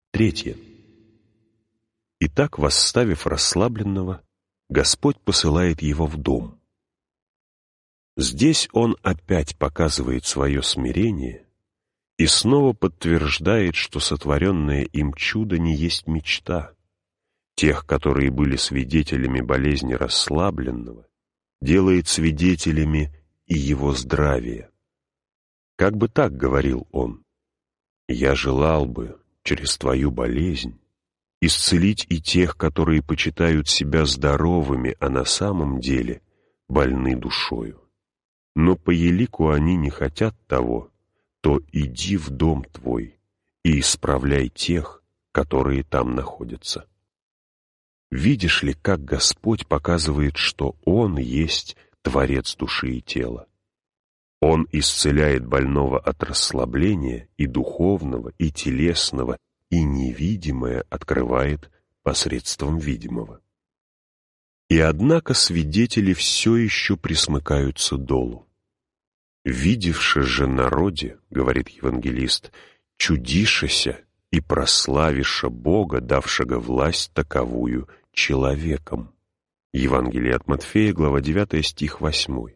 Третье. Итак, восставив расслабленного, Господь посылает его в дом. Здесь Он опять показывает свое смирение и снова подтверждает, что сотворенное им чудо не есть мечта. Тех, которые были свидетелями болезни расслабленного, делает свидетелями и его здравия. Как бы так говорил он: «Я желал бы через твою болезнь исцелить и тех, которые почитают себя здоровыми, а на самом деле больны душою. Но по елику они не хотят того, то иди в дом твой и исправляй тех, которые там находятся». Видишь ли, как Господь показывает, что Он есть Творец души и тела. Он исцеляет больного от расслабления и духовного, и телесного, и невидимое открывает посредством видимого. И однако свидетели все еще присмыкаются долу. «Видевши же народе, — говорит евангелист, — чудишеся и прославиша Бога, давшего власть таковую человеком». Евангелие от Матфея, глава 9, стих 8.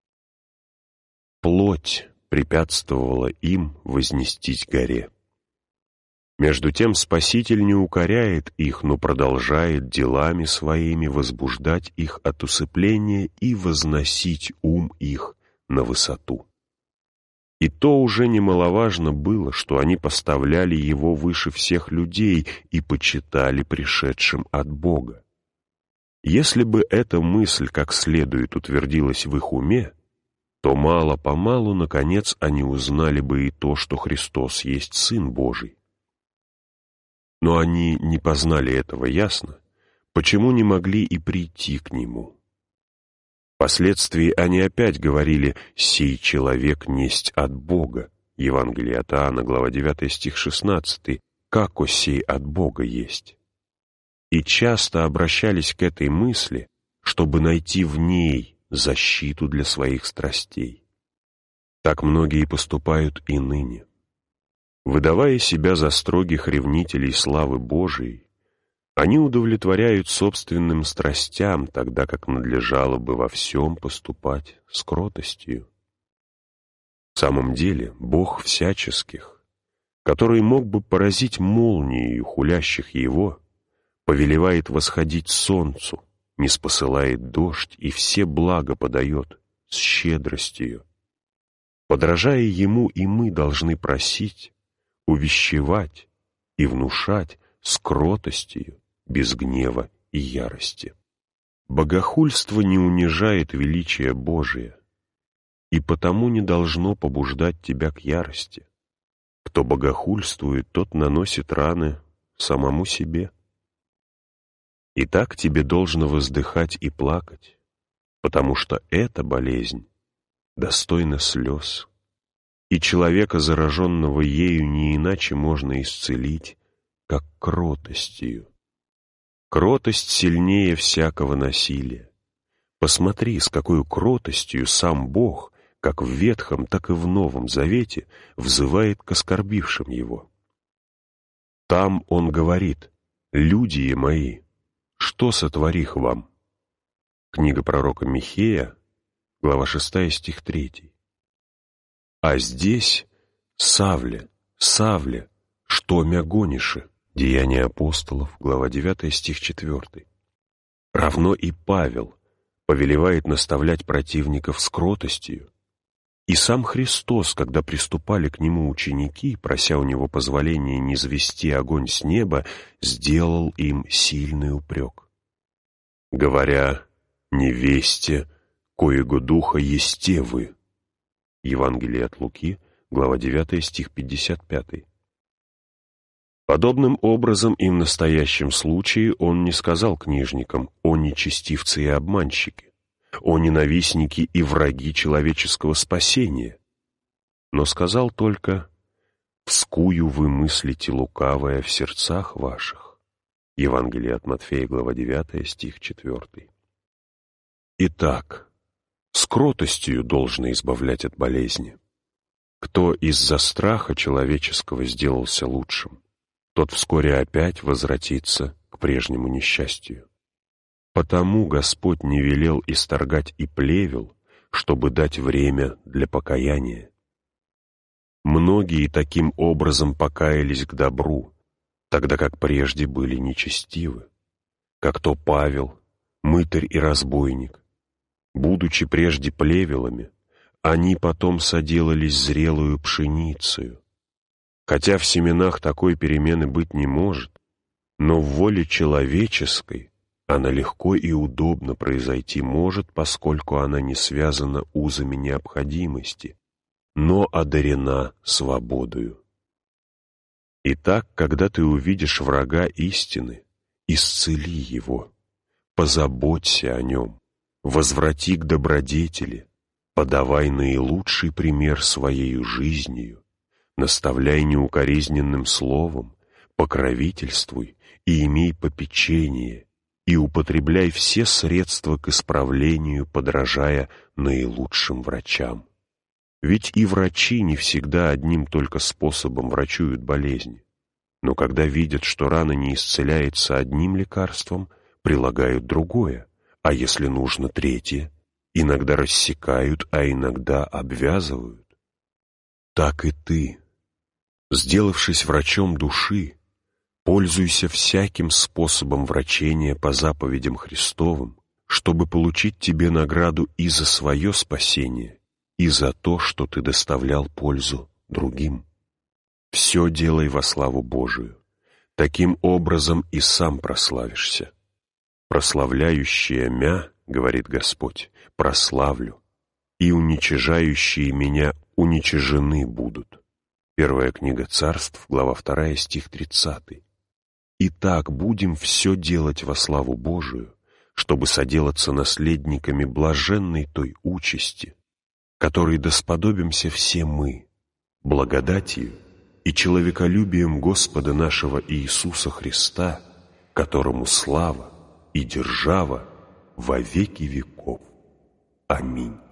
Плоть препятствовала им вознестись горе. Между тем Спаситель не укоряет их, но продолжает делами своими возбуждать их от усыпления и возносить ум их на высоту. И то уже немаловажно было, что они поставляли его выше всех людей и почитали пришедшим от Бога. Если бы эта мысль как следует утвердилась в их уме, то мало-помалу, наконец, они узнали бы и то, что Христос есть Сын Божий. Но они не познали этого ясно, почему не могли и прийти к Нему. Впоследствии они опять говорили: «Сей человек несть от Бога». Евангелие от Иоанна, глава 9, стих 16. «Како сей от Бога есть». И часто обращались к этой мысли, чтобы найти в ней защиту для своих страстей. Так многие поступают и ныне. Выдавая себя за строгих ревнителей славы Божией, они удовлетворяют собственным страстям, тогда как надлежало бы во всем поступать с кротостью. В самом деле, Бог всяческих, который мог бы поразить молнией хулящих Его, повелевает восходить солнцу, ниспосылает дождь и все блага подает с щедростью. Подражая Ему, и мы должны просить, увещевать и внушать с кротостью, без гнева и ярости. Богохульство не унижает величия Божия, и потому не должно побуждать тебя к ярости. Кто богохульствует, тот наносит раны самому себе. Итак, тебе должно воздыхать и плакать, потому что эта болезнь достойна слез, и человека, зараженного ею, не иначе можно исцелить, как кротостью. Кротость сильнее всякого насилия. Посмотри, с какой кротостью сам Бог, как в Ветхом, так и в Новом Завете, взывает к оскорбившим Его. Там Он говорит: «Люди мои, что сотворих вам?» Книга пророка Михея, глава 6, стих 3. А здесь: «Савле, Савле, что мя гониши?» Деяния апостолов, глава 9, стих 4. Равно и Павел повелевает наставлять противников с кротостью, и сам Христос, когда приступали к Нему ученики, прося у Него позволения низвести огонь с неба, сделал им сильный упрек, говоря: «Невесте, коего духа есте вы». Евангелие от Луки, глава 9, стих 55. Подобным образом и в настоящем случае Он не сказал книжникам: «О нечестивцы и обманщики, о ненавистники и враги человеческого спасения», но сказал только: «Вскую вы мыслите лукавое в сердцах ваших». Евангелие от Матфея, глава 9, стих 4. Итак, с кротостью должно избавлять от болезни. Кто из-за страха человеческого сделался лучшим, тот вскоре опять возвратится к прежнему несчастью. Потому Господь не велел исторгать и плевел, чтобы дать время для покаяния. Многие таким образом покаялись к добру, тогда как прежде были нечестивы, как то Павел, мытарь и разбойник. Будучи прежде плевелами, они потом соделались зрелую пшеницею. Хотя в семенах такой перемены быть не может, но в воле человеческой она легко и удобно произойти может, поскольку она не связана узами необходимости, но одарена свободою. Итак, когда ты увидишь врага истины, исцели его, позаботься о нем, возврати к добродетели, подавай наилучший пример своею жизнью, наставляй неукоризненным словом, покровительствуй и имей попечение, и употребляй все средства к исправлению, подражая наилучшим врачам. Ведь и врачи не всегда одним только способом врачуют болезни, но когда видят, что рана не исцеляется одним лекарством, прилагают другое, а если нужно третье, иногда рассекают, а иногда обвязывают. Так и ты, сделавшись врачом души, пользуйся всяким способом врачения по заповедям Христовым, чтобы получить тебе награду и за свое спасение, и за то, что ты доставлял пользу другим. Все делай во славу Божию. Таким образом и сам прославишься. Прославляющие мя, говорит Господь, прославлю, и уничижающие меня уничижены будут. Первая книга Царств, глава 2, стих 30. Итак, будем все делать во славу Божию, чтобы соделаться наследниками блаженной той участи, которой досподобимся все мы, благодатью и человеколюбием Господа нашего Иисуса Христа, которому слава и держава во веки веков. Аминь.